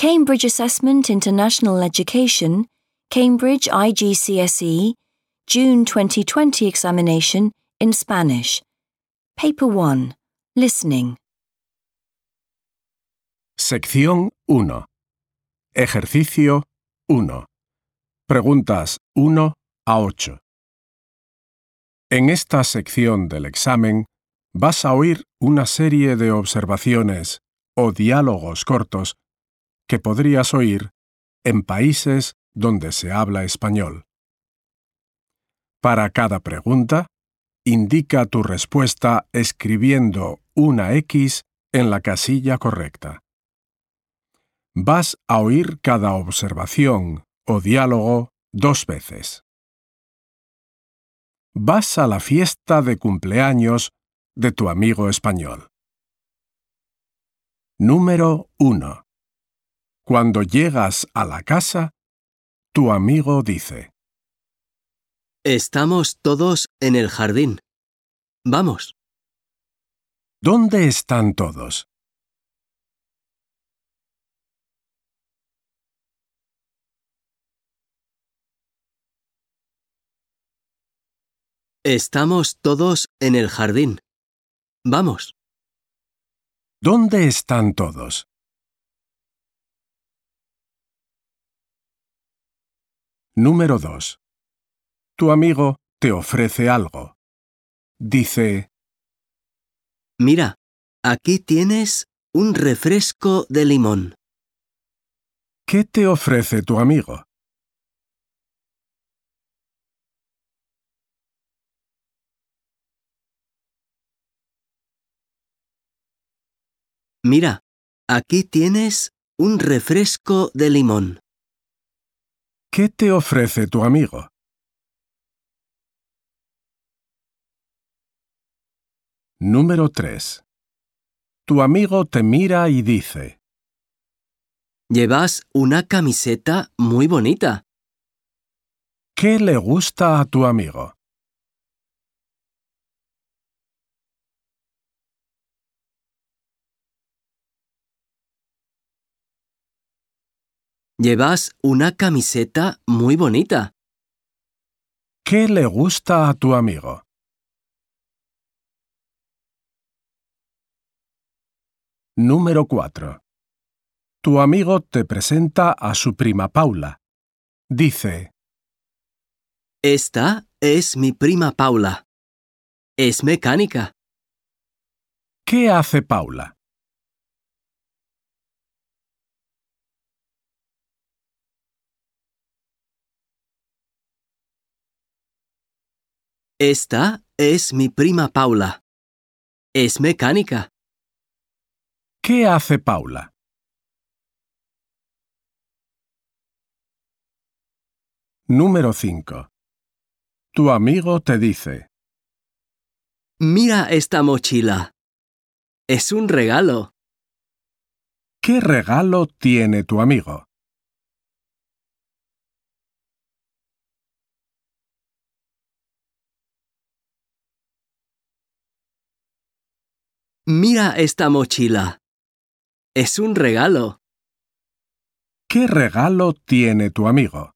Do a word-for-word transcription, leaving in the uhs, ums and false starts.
Cambridge Assessment International Education, Cambridge I G C S E, June twenty twenty examination in Spanish. Paper one. Listening. Sección uno. Ejercicio uno. Preguntas uno a ocho. En esta sección del examen vas a oír una serie de observaciones o diálogos cortos que podrías oír en países donde se habla español. Para cada pregunta, indica tu respuesta escribiendo una X en la casilla correcta. Vas a oír cada observación o diálogo dos veces. Vas a la fiesta de cumpleaños de tu amigo español. Número uno. Cuando llegas a la casa, tu amigo dice: Estamos todos en el jardín. Vamos. ¿Dónde están todos? Estamos todos en el jardín. Vamos. ¿Dónde están todos? Número dos. Tu amigo te ofrece algo. Dice: Mira, aquí tienes un refresco de limón. ¿Qué te ofrece tu amigo? Mira, aquí tienes un refresco de limón. ¿Qué te ofrece tu amigo? Número tres. Tu amigo te mira y dice: Llevas una camiseta muy bonita. ¿Qué le gusta a tu amigo? Llevas una camiseta muy bonita. ¿Qué le gusta a tu amigo? Número cuatro. Tu amigo te presenta a su prima Paula. Dice: Esta es mi prima Paula. Es mecánica. ¿Qué hace Paula? Esta es mi prima Paula. Es mecánica. ¿Qué hace Paula? Número cinco. Tu amigo te dice: Mira esta mochila. Es un regalo. ¿Qué regalo tiene tu amigo? Mira esta mochila. Es un regalo. ¿Qué regalo tiene tu amigo?